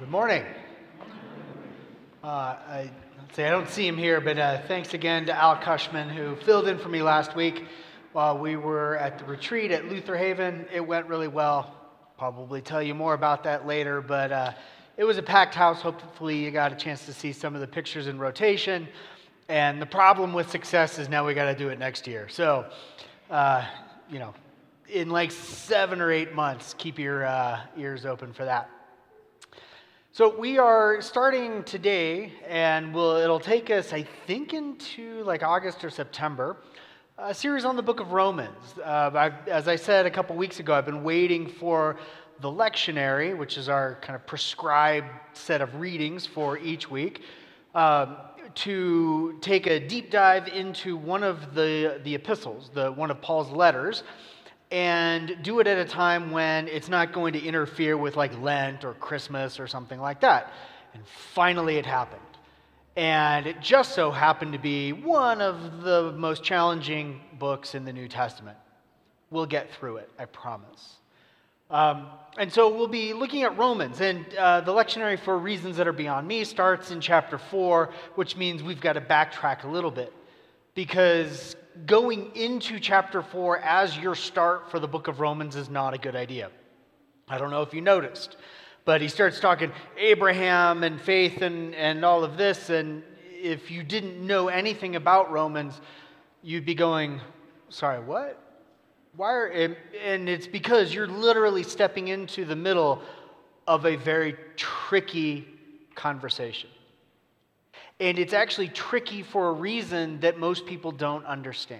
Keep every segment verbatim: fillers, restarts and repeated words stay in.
Good morning. Uh, I say I don't see him here, but uh, thanks again to Al Cushman, who filled in for me last week while we were at the retreat at Luther Haven. It went really well. Probably tell you more about that later, but uh, it was a packed house. Hopefully you got a chance to see some of the pictures in rotation. And the problem with success is now we got to do it next year. So, uh, you know, in like seven or eight months, keep your uh, ears open for that. So we are starting today, and we'll, it'll take us, I think, into like August or September, a series on the book of Romans. Uh, I've, as I said a couple weeks ago, I've been waiting for the lectionary, which is our kind of prescribed set of readings for each week, um, to take a deep dive into one of the, the epistles, the one of Paul's letters, and do it at a time when it's not going to interfere with like Lent or Christmas or something like that. And finally it happened. And it just so happened to be one of the most challenging books in the New Testament. We'll get through it, I promise. Um, and so we'll be looking at Romans, and uh, the lectionary for reasons that are beyond me starts in chapter four, which means we've got to backtrack a little bit. Because going into chapter four as your start for the book of Romans is not a good idea. I don't know if you noticed, but he starts talking Abraham and faith and, and all of this, and if you didn't know anything about Romans, you'd be going, sorry, what? Why are, and it's because you're literally stepping into the middle of a very tricky conversation. And it's actually tricky for a reason that most people don't understand.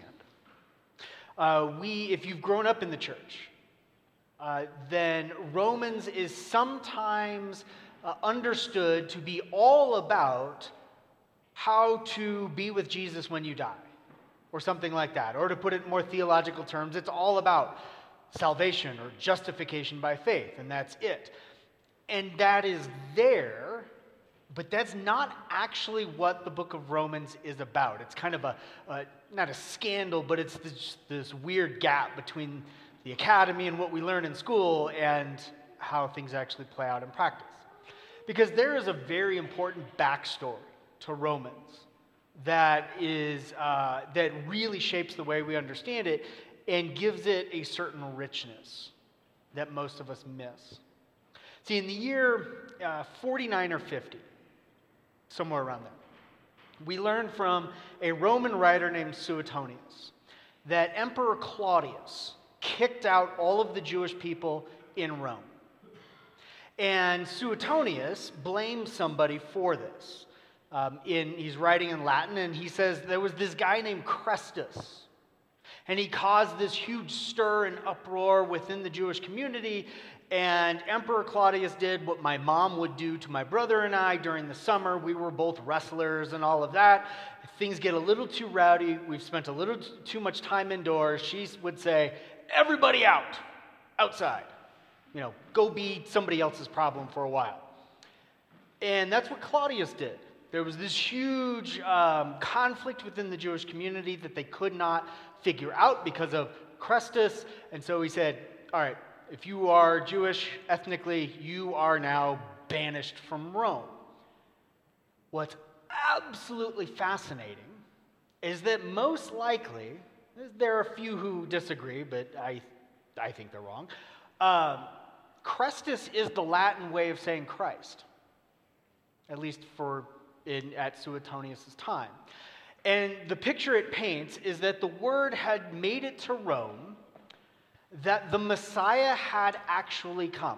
Uh, we, if you've grown up in the church, uh, then Romans is sometimes uh, understood to be all about how to be with Jesus when you die, or something like that. Or to put it in more theological terms, it's all about salvation or justification by faith, and that's it. And that is there. But that's not actually what the book of Romans is about. It's kind of a, a not a scandal, but it's this, this weird gap between the academy and what we learn in school and how things actually play out in practice. Because there is a very important backstory to Romans that is uh, that really shapes the way we understand it and gives it a certain richness that most of us miss. See, in the year uh, forty-nine or fifty, somewhere around there, we learn from a Roman writer named Suetonius that Emperor Claudius kicked out all of the Jewish people in Rome. And Suetonius blames somebody for this. Um, in, he's writing in Latin, and he says there was this guy named Chrestus, and he caused this huge stir and uproar within the Jewish community. And Emperor Claudius did what my mom would do to my brother and I during the summer. We were both wrestlers and all of that. If things get a little too rowdy, we've spent a little t- too much time indoors, she would say, everybody out, outside. You know, go be somebody else's problem for a while. And that's what Claudius did. There was this huge um, conflict within the Jewish community that they could not figure out because of Chrestus. And so he said, all right, if you are Jewish ethnically, you are now banished from Rome. What's absolutely fascinating is that most likely, there are a few who disagree, but I, I think they're wrong. Uh, Chrestus is the Latin way of saying Christ, at least for in, at Suetonius' time. And the picture it paints is that the word had made it to Rome that the Messiah had actually come.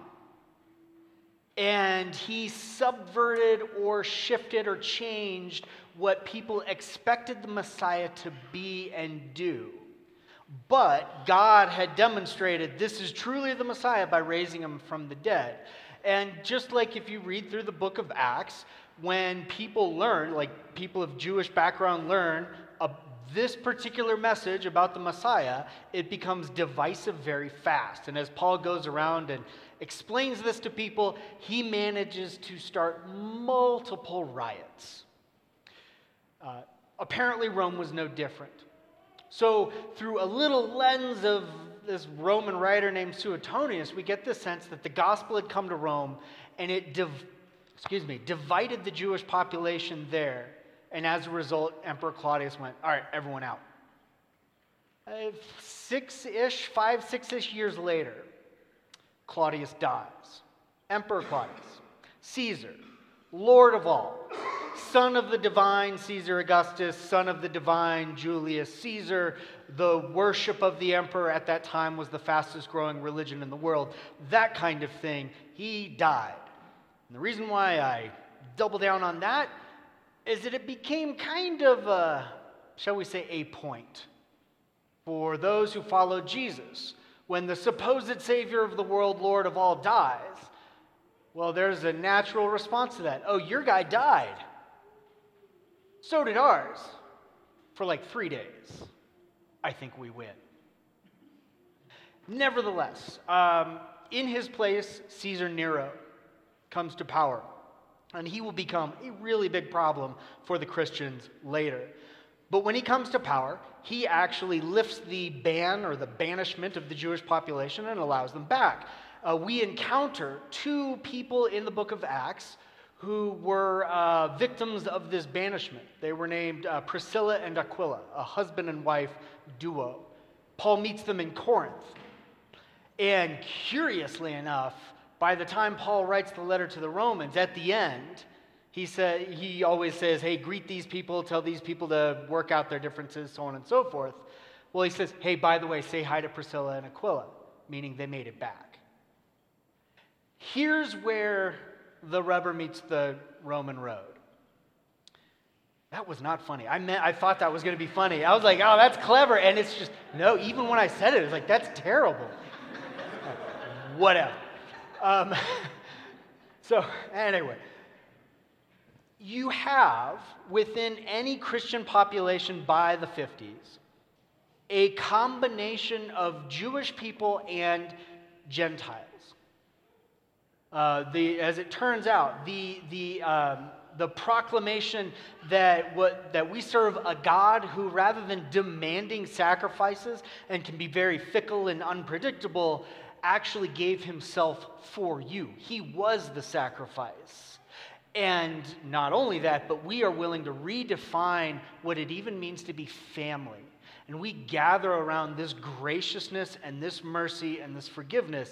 And he subverted or shifted or changed what people expected the Messiah to be and do. But God had demonstrated this is truly the Messiah by raising him from the dead. And just like if you read through the book of Acts, when people learn, like people of Jewish background learn a this particular message about the Messiah, it becomes divisive very fast. And as Paul goes around and explains this to people, he manages to start multiple riots. Uh, apparently Rome was no different. So through a little lens of this Roman writer named Suetonius, we get the sense that the gospel had come to Rome and it div- excuse me, divided the Jewish population there. And as a result, Emperor Claudius went, all right, everyone out. Uh, six-ish, five, six-ish years later, Claudius dies. Emperor Claudius, Caesar, Lord of all, son of the divine Caesar Augustus, son of the divine Julius Caesar. The worship of the emperor at that time was the fastest growing religion in the world. That kind of thing. He died. And the reason why I double down on that is that it became kind of a, shall we say, a point for those who followed Jesus. When the supposed Savior of the world, Lord of all, dies, well, there's a natural response to that. Oh, your guy died. So did ours. For like three days. I think we win. Nevertheless, um, in his place, Caesar Nero comes to power. And he will become a really big problem for the Christians later. But when he comes to power, he actually lifts the ban or the banishment of the Jewish population and allows them back. Uh, we encounter two people in the book of Acts who were uh, victims of this banishment. They were named uh, Priscilla and Aquila, a husband and wife duo. Paul meets them in Corinth. And curiously enough, by the time Paul writes the letter to the Romans, at the end, he said he always says, hey, greet these people, tell these people to work out their differences, so on and so forth. Well, he says, hey, by the way, say hi to Priscilla and Aquila, meaning they made it back. Here's where the rubber meets the Roman road. That was not funny. I meant, I thought that was going to be funny. I was like, oh, that's clever. And it's just, no, even when I said it, it was like, that's terrible. Whatever. Um, so, anyway. You have, within any Christian population by the fifties, a combination of Jewish people and Gentiles. Uh, the, as it turns out, the, the, um, the proclamation that, what, that we serve a God who, rather than demanding sacrifices and can be very fickle and unpredictable, actually gave himself for you. He was the sacrifice. And not only that, but we are willing to redefine what it even means to be family. And we gather around this graciousness and this mercy and this forgiveness.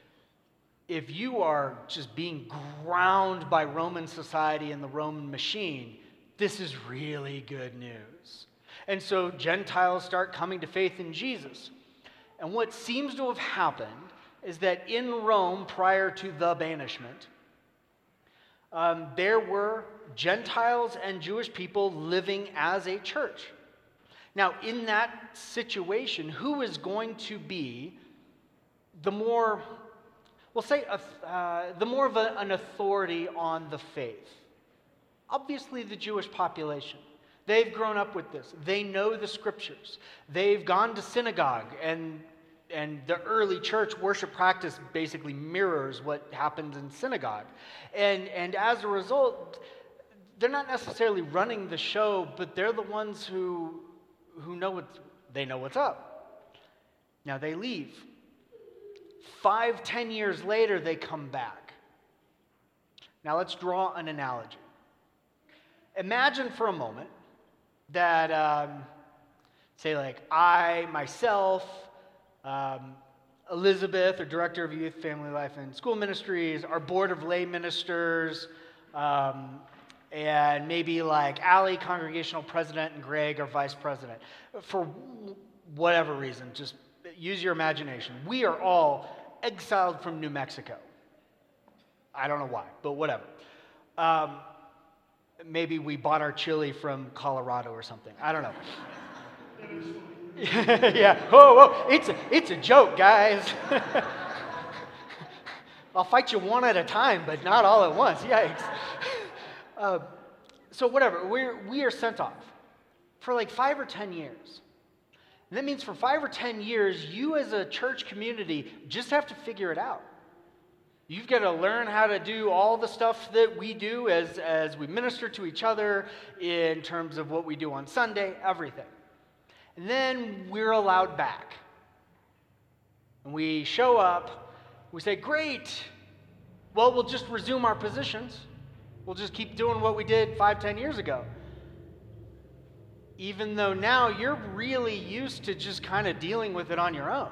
If you are just being ground by Roman society and the Roman machine, this is really good news. And so Gentiles start coming to faith in Jesus. And what seems to have happened is that in Rome, prior to the banishment, Um, there were Gentiles and Jewish people living as a church. Now, in that situation, who is going to be the more, we'll say, uh, the more of a, an authority on the faith? Obviously, the Jewish population. They've grown up with this. They know the scriptures. They've gone to synagogue, and And the early church worship practice basically mirrors what happened in synagogue. And, and as a result, they're not necessarily running the show, but they're the ones who, who know what, they know what's up. Now they leave. Five, ten years later, they come back. Now let's draw an analogy. Imagine for a moment that, um, say like I, myself, Um, Elizabeth, our Director of Youth, Family Life, and School Ministries, our Board of Lay Ministers, um, and maybe like Allie, Congregational President, and Greg, our Vice President. For whatever reason, just use your imagination. We are all exiled from New Mexico. I don't know why, but whatever. Um, maybe we bought our chili from Colorado or something. I don't know. Yeah, whoa, whoa, it's a, it's a joke, guys. I'll fight you one at a time, but not all at once, yikes. Uh, so whatever, we're, we are sent off for like five or ten years. And that means for five or ten years, you as a church community just have to figure it out. You've got to learn how to do all the stuff that we do as, as we minister to each other in terms of what we do on Sunday, everything. And then we're allowed back. And we show up, we say, great, well, we'll just resume our positions. We'll just keep doing what we did five, ten years ago. Even though now you're really used to just kind of dealing with it on your own.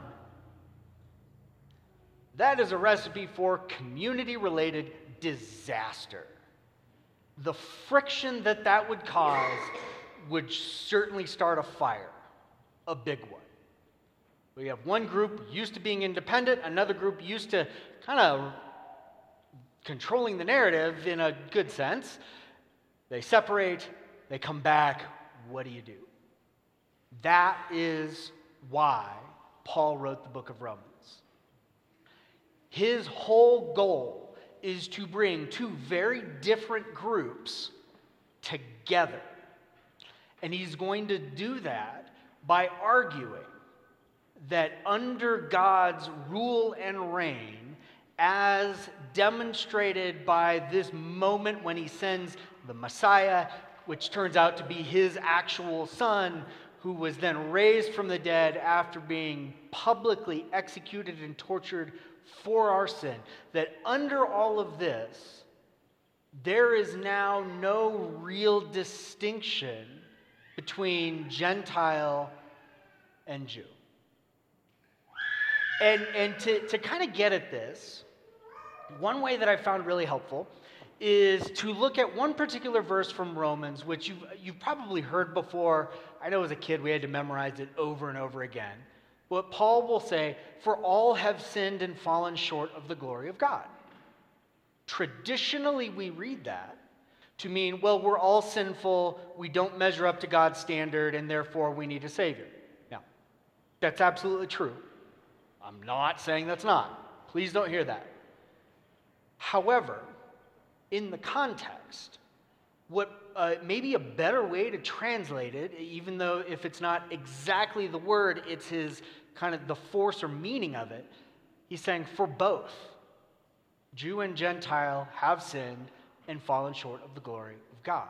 That is a recipe for community-related disaster. The friction that that would cause would certainly start a fire, a big one. We have one group used to being independent, another group used to kind of controlling the narrative in a good sense. They separate, they come back. What do you do? That is why Paul wrote the book of Romans. His whole goal is to bring two very different groups together. And he's going to do that by arguing that under God's rule and reign, as demonstrated by this moment when he sends the Messiah, which turns out to be his actual son, who was then raised from the dead after being publicly executed and tortured for our sin, that under all of this, there is now no real distinction between Gentile and Jew. And, and to, to kind of get at this, one way that I found really helpful is to look at one particular verse from Romans, which you've, you've probably heard before. I know as a kid we had to memorize it over and over again. But Paul will say, "For all have sinned and fallen short of the glory of God." Traditionally, we read that to mean, well, we're all sinful, we don't measure up to God's standard, and therefore we need a Savior. Now, that's absolutely true. I'm not saying that's not. Please don't hear that. However, in the context, what uh, maybe a better way to translate it, even though if it's not exactly the word, it's his kind of the force or meaning of it, he's saying for both, Jew and Gentile have sinned and fallen short of the glory of God.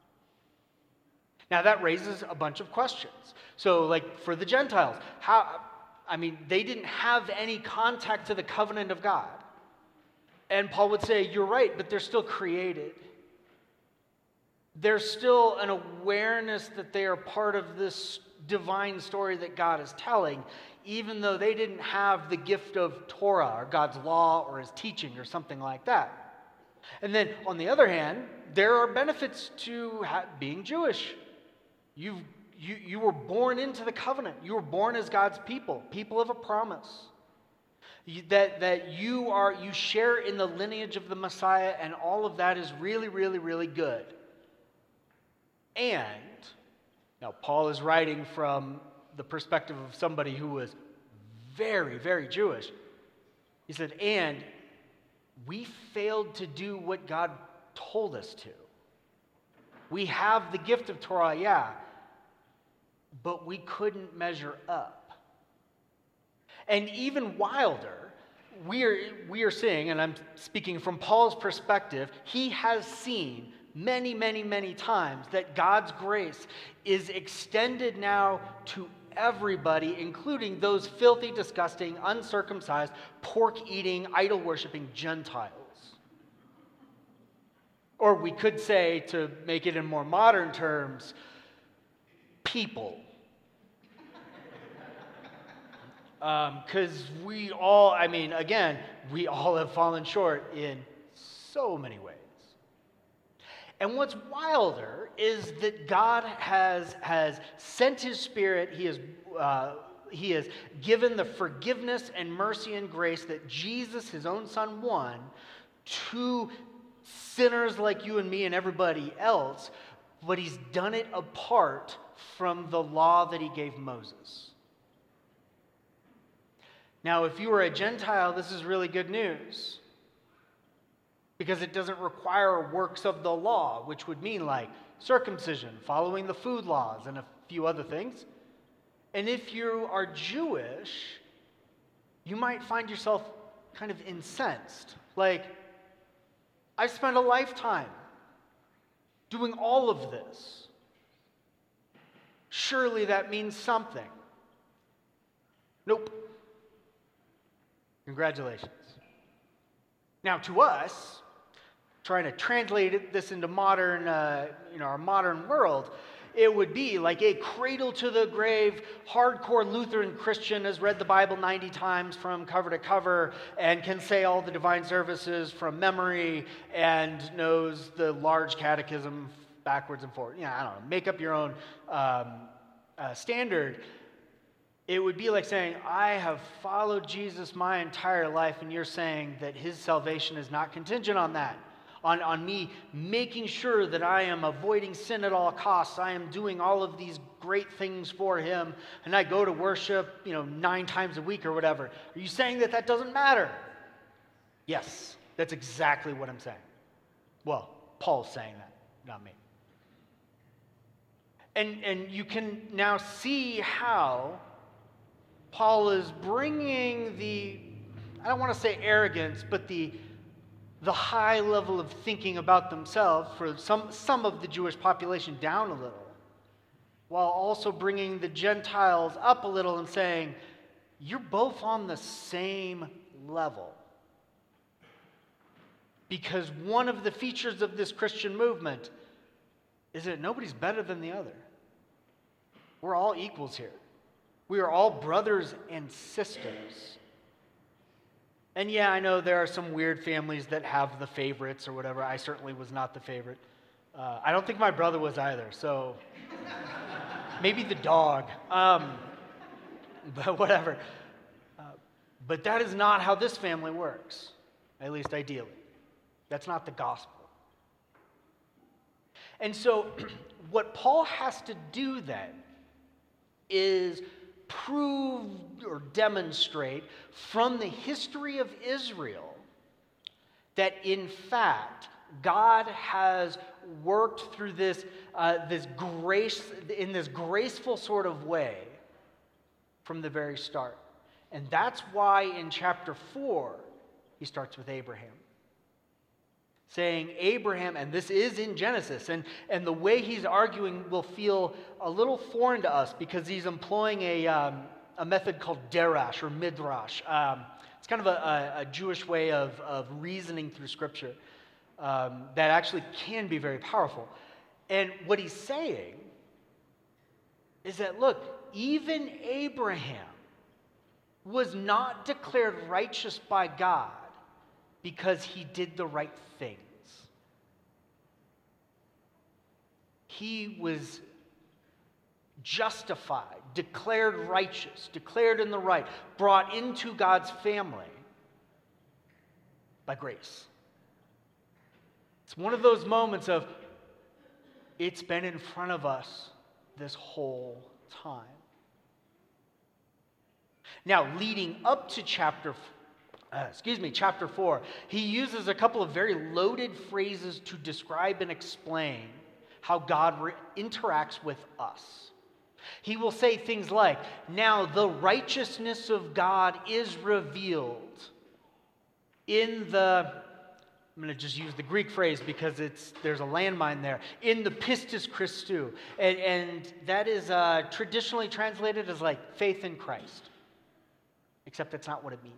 Now that raises a bunch of questions. So like for the Gentiles, how, I mean, they didn't have any contact to the covenant of God. And Paul would say, you're right, but they're still created. There's still an awareness that they are part of this divine story that God is telling, even though they didn't have the gift of Torah or God's law or his teaching or something like that. And then, on the other hand, there are benefits to ha- being Jewish. You've, you, you were born into the covenant. You were born as God's people, people of a promise. You, that, that you are, you share in the lineage of the Messiah, and all of that is really, really, really good. And, now Paul is writing from the perspective of somebody who was very, very Jewish. He said, and we failed to do what God told us to. We have the gift of Torah, yeah, but we couldn't measure up. And even wilder, we are, we are seeing, and I'm speaking from Paul's perspective, he has seen many, many, many times that God's grace is extended now to everybody, including those filthy, disgusting, uncircumcised, pork-eating, idol-worshiping Gentiles. Or we could say, to make it in more modern terms, people. Because um, we all, I mean, again, we all have fallen short in so many ways. And what's wilder is that God has, has sent his Spirit, he has, uh, he has given the forgiveness and mercy and grace that Jesus, his own son, won to sinners like you and me and everybody else, but he's done it apart from the law that he gave Moses. Now, if you are a Gentile, this is really good news, because it doesn't require works of the law, which would mean like circumcision, following the food laws, and a few other things. And if you are Jewish, you might find yourself kind of incensed. Like, I spent a lifetime doing all of this. Surely that means something. Nope. Congratulations. Now, to us, trying to translate it, this into modern, uh, you know, our modern world, it would be like a cradle to the grave, hardcore Lutheran Christian has read the Bible ninety times from cover to cover and can say all the divine services from memory and knows the large catechism backwards and forward. Yeah, I don't know, make up your own um, uh, standard. It would be like saying, I have followed Jesus my entire life, and you're saying that his salvation is not contingent on that, on, on me making sure that I am avoiding sin at all costs. I am doing all of these great things for him, and I go to worship, you know, nine times a week or whatever. Are you saying that that doesn't matter? Yes, that's exactly what I'm saying. Well, Paul's saying that, not me. And, and you can now see how Paul is bringing the, I don't want to say arrogance, but the, the high level of thinking about themselves for some, some of the Jewish population down a little, while also bringing the Gentiles up a little and saying, you're both on the same level. Because one of the features of this Christian movement is that nobody's better than the other. We're all equals here. We are all brothers and sisters. And yeah, I know there are some weird families that have the favorites or whatever. I certainly was not the favorite. Uh, I don't think my brother was either, so maybe the dog. Um, but whatever. Uh, but that is not how this family works, at least ideally. That's not the gospel. And so what Paul has to do then is prove or demonstrate from the history of Israel that in fact God has worked through this uh, this grace in this graceful sort of way from the very start. And that's why in chapter four he starts with Abraham. Saying Abraham, and this is in Genesis, and, and the way he's arguing will feel a little foreign to us because he's employing a, um, a method called derash or midrash. Um, it's kind of a, a, a Jewish way of, of reasoning through Scripture um, that actually can be very powerful. And what he's saying is that, look, even Abraham was not declared righteous by God because he did the right things. He was justified, declared righteous, declared in the right, brought into God's family by grace. It's one of those moments of, it's been in front of us this whole time. Now, leading up to chapter Uh, excuse me, chapter four, he uses a couple of very loaded phrases to describe and explain how God re- interacts with us. He will say things like, now the righteousness of God is revealed in the, I'm going to just use the Greek phrase because it's there's a landmine there, in the pistis Christou. And, and that is uh, traditionally translated as like faith in Christ, except that's not what it means.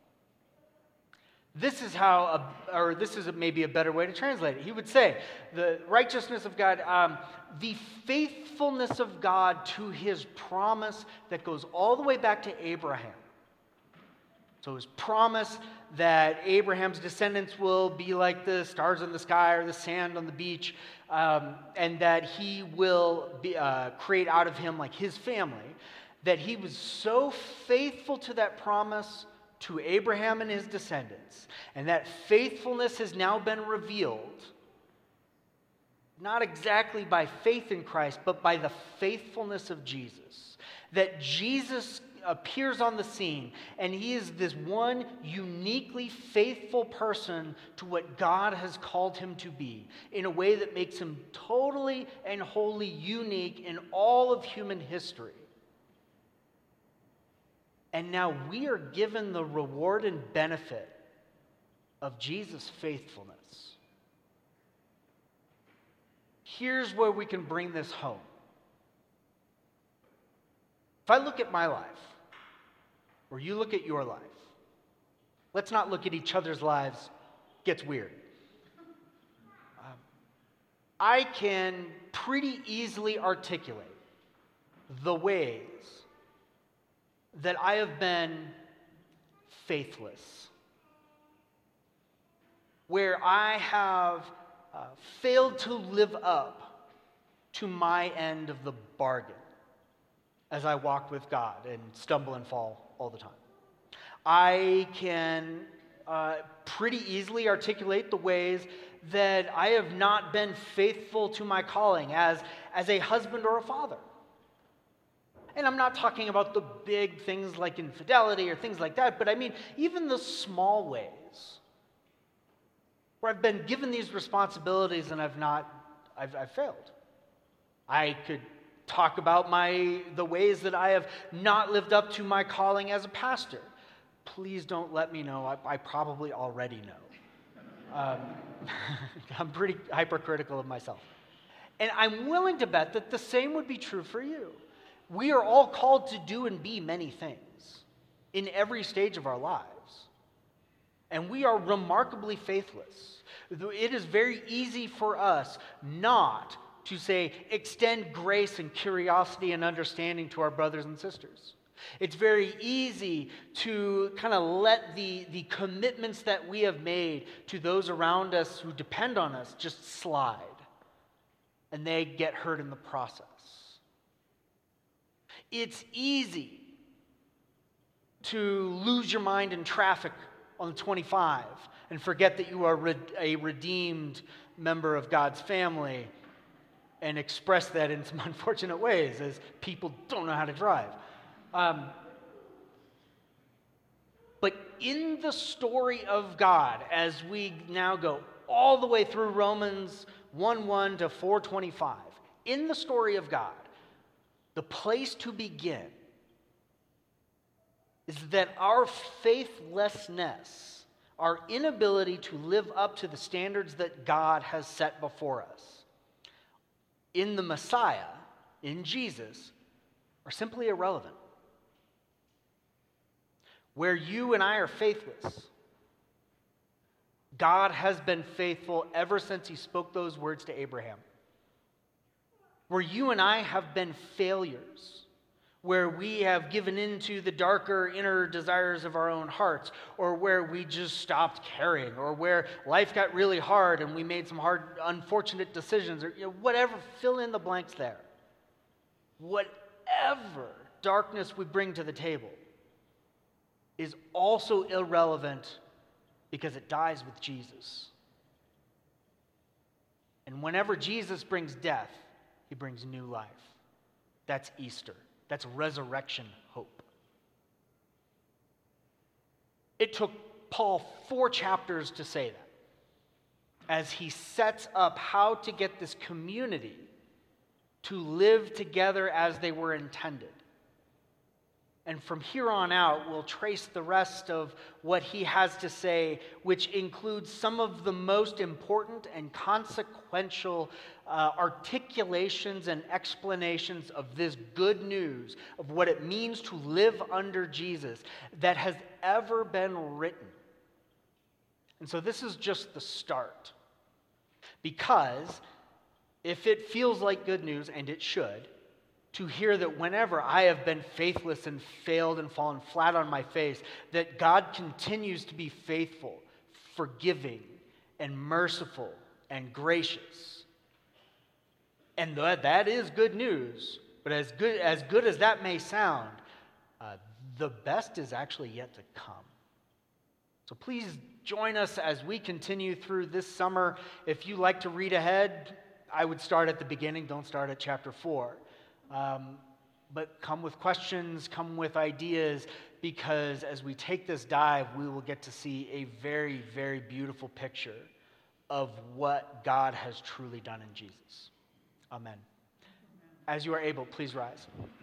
This is how, a, or this is maybe a better way to translate it. He would say, the righteousness of God, um, the faithfulness of God to his promise that goes all the way back to Abraham. So his promise that Abraham's descendants will be like the stars in the sky or the sand on the beach, um, and that he will be, uh, create out of him like his family, that he was so faithful to that promise to Abraham and his descendants, and that faithfulness has now been revealed, not exactly by faith in Christ, but by the faithfulness of Jesus. That Jesus appears on the scene, and he is this one uniquely faithful person to what God has called him to be, in a way that makes him totally and wholly unique in all of human history. And now we are given the reward and benefit of Jesus' faithfulness. Here's where we can bring this home. If I look at my life, or you look at your life, let's not look at each other's lives. It gets weird. I can pretty easily articulate the ways that I have been faithless, where I have uh, failed to live up to my end of the bargain as I walk with God and stumble and fall all the time. I can uh, pretty easily articulate the ways that I have not been faithful to my calling as, as a husband or a father. And I'm not talking about the big things like infidelity or things like that, but I mean even the small ways where I've been given these responsibilities and I've not, I've, I've failed. I could talk about my the ways that I have not lived up to my calling as a pastor. Please don't let me know. I, I probably already know. Um, I'm pretty hypercritical of myself. And I'm willing to bet that the same would be true for you. We are all called to do and be many things in every stage of our lives. And we are remarkably faithless. It is very easy for us not to say, extend grace and curiosity and understanding to our brothers and sisters. It's very easy to kind of let the, the commitments that we have made to those around us who depend on us just slide, and they get hurt in the process. It's easy to lose your mind in traffic on the twenty-five and forget that you are a redeemed member of God's family and express that in some unfortunate ways as people don't know how to drive. Um, but in the story of God, as we now go all the way through Romans one one to four twenty-five, in the story of God, the place to begin is that our faithlessness, our inability to live up to the standards that God has set before us, in the Messiah, in Jesus, are simply irrelevant. Where you and I are faithless, God has been faithful ever since he spoke those words to Abraham. Where you and I have been failures, where we have given in to the darker inner desires of our own hearts, or where we just stopped caring, or where life got really hard and we made some hard, unfortunate decisions, or you know, whatever, fill in the blanks there. Whatever darkness we bring to the table is also irrelevant because it dies with Jesus. And whenever Jesus brings death, he brings new life. That's Easter. That's resurrection hope. It took Paul four chapters to say that, as he sets up how to get this community to live together as they were intended. And from here on out, we'll trace the rest of what he has to say, which includes some of the most important and consequential uh, articulations and explanations of this good news of what it means to live under Jesus that has ever been written. And so this is just the start. Because if it feels like good news, and it should, to hear that whenever I have been faithless and failed and fallen flat on my face, that God continues to be faithful, forgiving, and merciful, and gracious. And that, that is good news, but as good, as good as that may sound, uh, the best is actually yet to come. So please join us as we continue through this summer. If you like to read ahead, I would start at the beginning, don't start at chapter four. Um, but come with questions, come with ideas, because as we take this dive, we will get to see a very, very beautiful picture of what God has truly done in Jesus. Amen. As you are able, please rise.